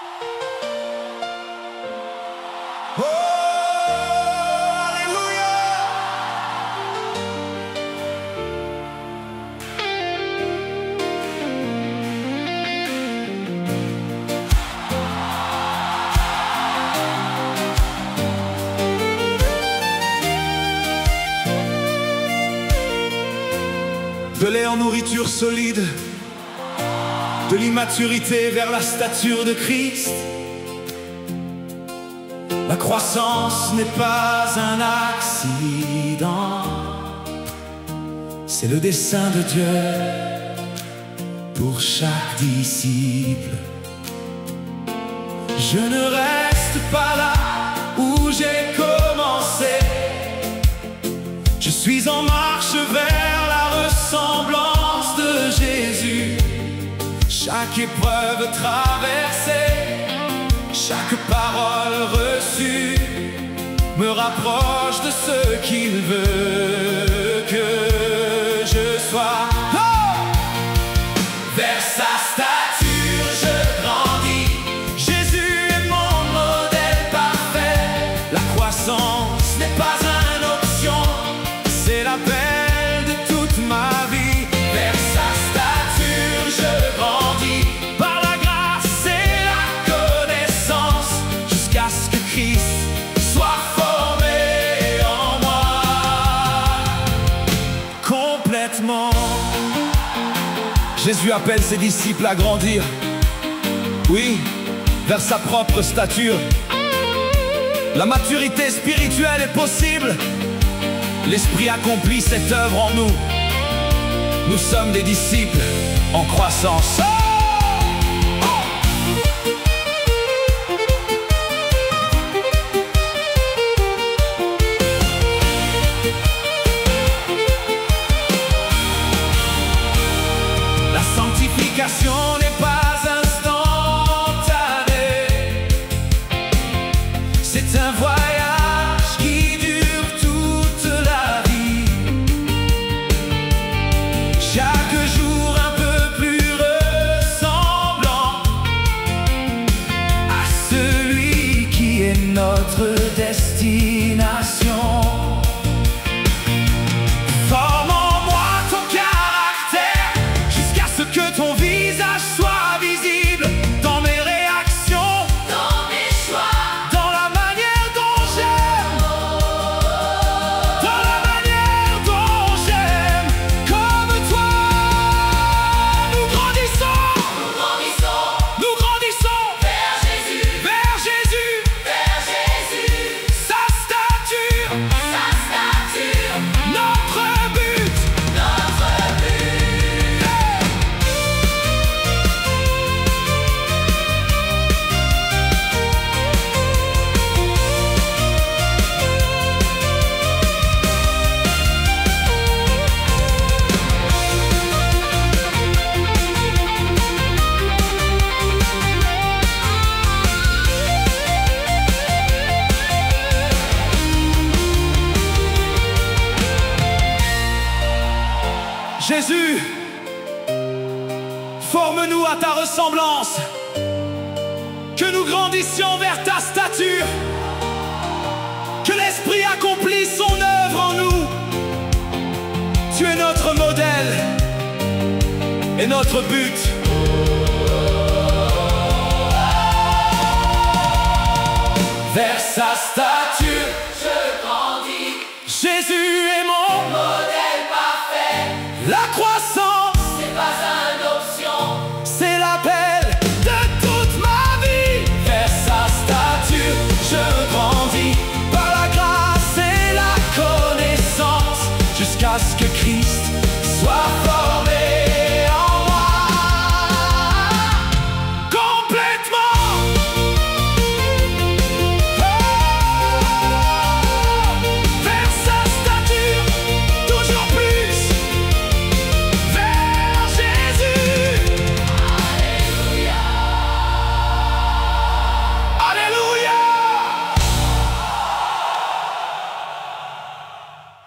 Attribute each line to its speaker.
Speaker 1: Oh, alléluia. De lait en nourriture solide, de l'immaturité vers la stature de Christ. La croissance n'est pas un accident, c'est le dessein de Dieu pour chaque disciple. Je ne reste pas là où j'ai commencé, je suis en marche vers la ressemblance de Jésus. Chaque épreuve traversée, chaque parole reçue me rapproche de ce qu'il veut que je sois. Oh! Vers sa stature je grandis, Jésus est mon modèle parfait. La croissance n'est pas une option, c'est l'appel de toute ma vie. Vers sa stature je grandis, par la grâce et la connaissance, jusqu'à ce que Christ soit formé en moi complètement. Jésus appelle ses disciples à grandir, oui, vers sa propre stature. La maturité spirituelle est possible, l'Esprit accomplit cette œuvre en nous. Nous sommes des disciples en croissance. La sanctification n'est pas instantanée, c'est un voyage qui dure toute la vie. Chaque jour un peu plus ressemblant à celui qui est notre destination. Forme en moi ton caractère, jusqu'à ce que ton visage soit visible dans mes réactions, dans mes choix, dans la manière dont j'aime, dans la manière dont j'aime. Comme toi, nous grandissons, nous grandissons, nous grandissons vers Jésus, vers Jésus, vers Jésus. Sa stature, notre but, notre but. Jésus, forme-nous à ta ressemblance, que nous grandissions vers ta stature, que l'Esprit accomplisse son œuvre en nous. Tu es notre modèle et notre but. Vers sa stature